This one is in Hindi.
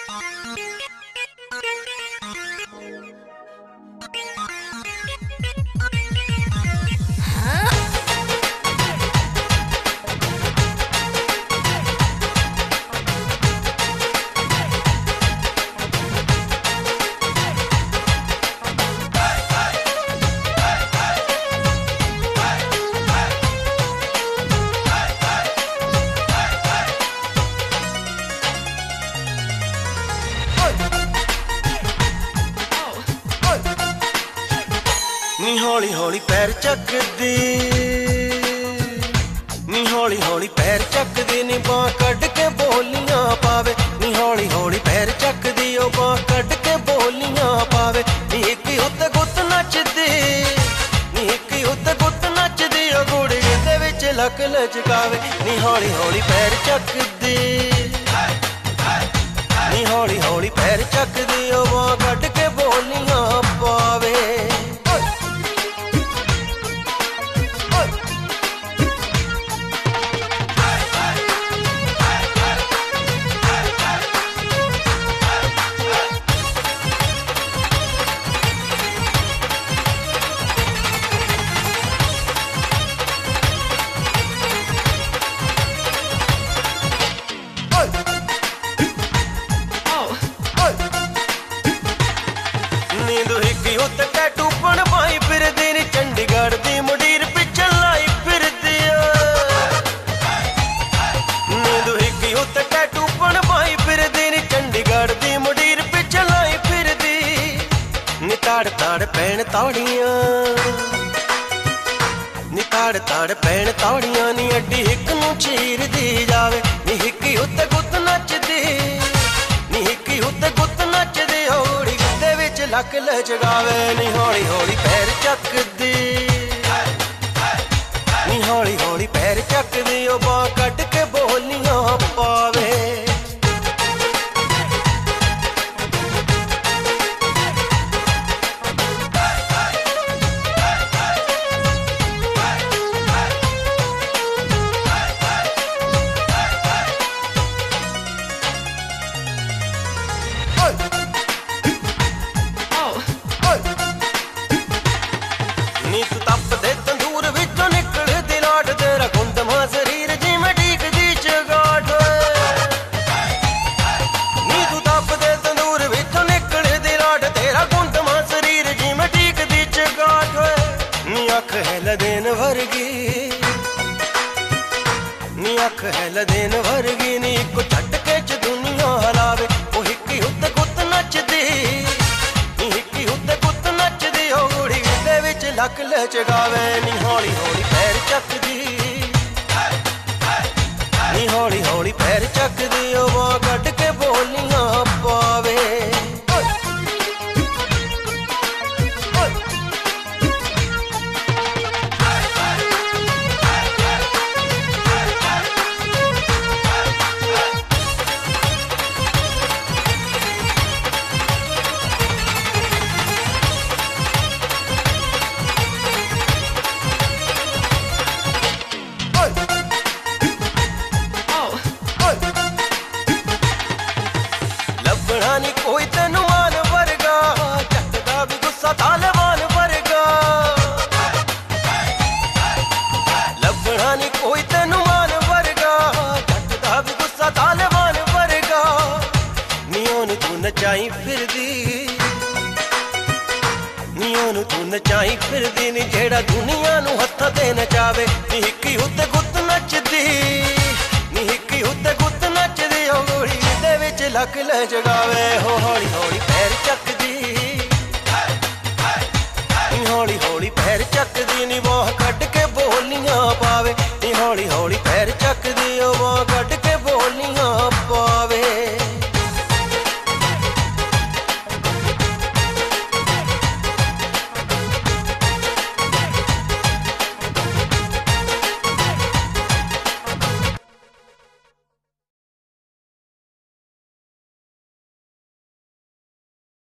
नी हौली हौली पैर चक दे, नी हौली हौली पैर चक दे, नी बांह कड के बोलियां पावे। नी हौली हौली पैर चक दी, ओ बांह कड के बोलियां पावे। नी इक उत्ते गुत्त नच दे, नी इक उत्ते गुत्त नच दे, ओ घोड़े दे विच लक लचकावे। नी हौली हौली पैर चक दे, नी हौली हौली पैर चक दे, ओ बांह कड के बोलियां पावे। चंडीगढ़ दी मुडीर पिछ लाई फिरदी, नींदू हिकी उत्ते टैटू बनवाई फिरदी, नी चंडीगढ़ दी मुडीर पिछ लाई फिरदी। नी ताड़ ताड़ पैण तौड़ियां, नी ताड़ ताड़ पैण तौड़ियां, नी अड्डी हिक नूं चीर दी जावे। नी हिकी उत्ते गुत्त नचदी, नी हिकी उत्ते गुत्त नचदी, होड़ी दे विच लक लचकावे। नी हौली हौली पैर चक दी, नी हौली हौली पैर चक दी, ओ बांह कड के बोलियां पावे। नी तू तप दे तंदूर विचों निकल दी लाट, तेरा गुंदमा शरीर जिवें ढीकदी चगाट। नी तू तप दे तंदूर विचों निकल दी लाट, तेरा गुंदमा शरीर जिवें ढीकदी चगाट। नी अख है लदेन वर्गी, नी अख है लदेन वर्गी, नी इक झटके च दुनिया हलावे। ओ हिकी उत्ते गुत्त नचदी, नी हिकी उत्ते गुत्त नचदी, होड़ी दे विच लक लचकावे। नी हौली हौली पैर चक दी, नी हौली हौली पैर चक दी, ओ बांह कड के बोलियां पावे। लभना नी कोई तेनू मान वर्गा, झटदा भी गुस्सा तालिबान वर्गा। लभना नी कोई तेनू मान वर्गा, झटदा भी गुस्सा तालिबान वर्गा। नी ओनू तू नचाई फिरदी, नी ओनू तू नचाई फिरदी, नी जेड़ा दुनिया नू हत्थां ते नचावे। नी हिकी उत्ते गुत्त नचदी, नी हिकी उत्ते गुत्त नचदी, ओ गोड़ी दे विच लक लचकावे। हो हौली